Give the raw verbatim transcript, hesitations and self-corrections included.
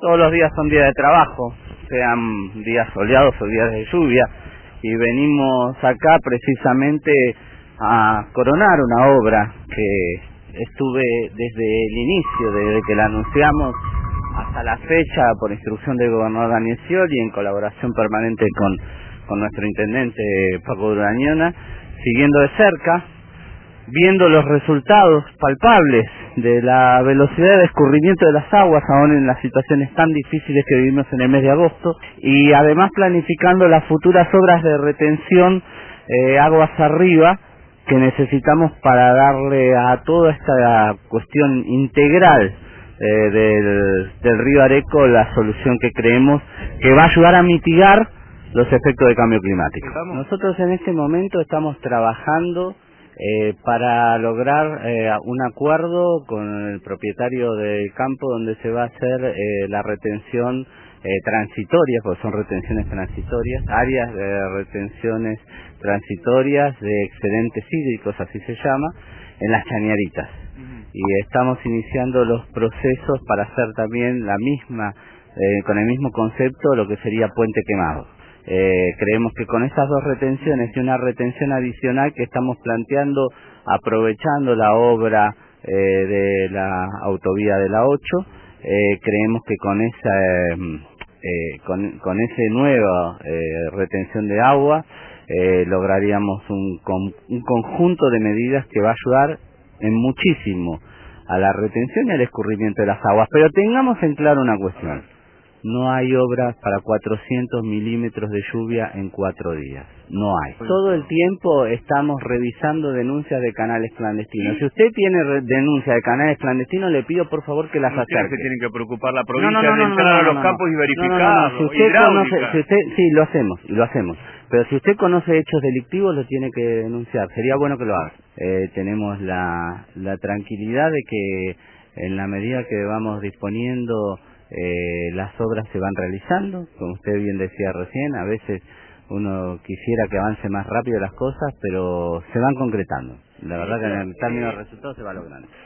Todos los días son días de trabajo, sean días soleados o días de lluvia, y venimos acá precisamente a coronar una obra que estuve desde el inicio, desde que la anunciamos hasta la fecha, por instrucción del gobernador Daniel Scioli, en colaboración permanente con, con nuestro intendente Paco Durañona, siguiendo de cerca, viendo los resultados palpables de la velocidad de escurrimiento de las aguas, aún en las situaciones tan difíciles que vivimos en el mes de agosto, y además planificando las futuras obras de retención eh, aguas arriba que necesitamos para darle a toda esta cuestión integral eh, del, del río Areco la solución que creemos que va a ayudar a mitigar los efectos del cambio climático. Nosotros en este momento estamos trabajando Eh, para lograr eh, un acuerdo con el propietario del campo donde se va a hacer eh, la retención eh, transitoria, porque son retenciones transitorias, áreas de retenciones transitorias de excedentes hídricos, así se llama, en las Chañaritas. Y estamos iniciando los procesos para hacer también la misma, eh, con el mismo concepto, lo que sería puente quemado. Eh, creemos que con estas dos retenciones y una retención adicional que estamos planteando, aprovechando la obra eh, de la autovía de la ocho, eh, creemos que con esa eh, con, con ese nueva eh, retención de agua eh, lograríamos un, con, un conjunto de medidas que va a ayudar en muchísimo a la retención y al escurrimiento de las aguas. Pero tengamos en claro una cuestión: no hay obras para cuatrocientos milímetros de lluvia en cuatro días. No hay. Todo el tiempo estamos revisando denuncias de canales clandestinos. Si usted tiene denuncias de canales clandestinos, le pido por favor que las acerque. Se tienen que preocupar la No, provincia no, no, de no, no, entrar no, a no, los no, campos y no, no, no, verificar. no. Si usted conoce, si usted, sí, lo hacemos, y lo hacemos. Pero si usted conoce hechos delictivos, lo tiene que denunciar. Sería bueno que lo haga. Eh, tenemos la, la tranquilidad de que en la medida que vamos disponiendo, Eh, las obras se van realizando, como usted bien decía recién. A veces uno quisiera que avance más rápido las cosas, pero se van concretando. La verdad que en el término de resultados se va logrando.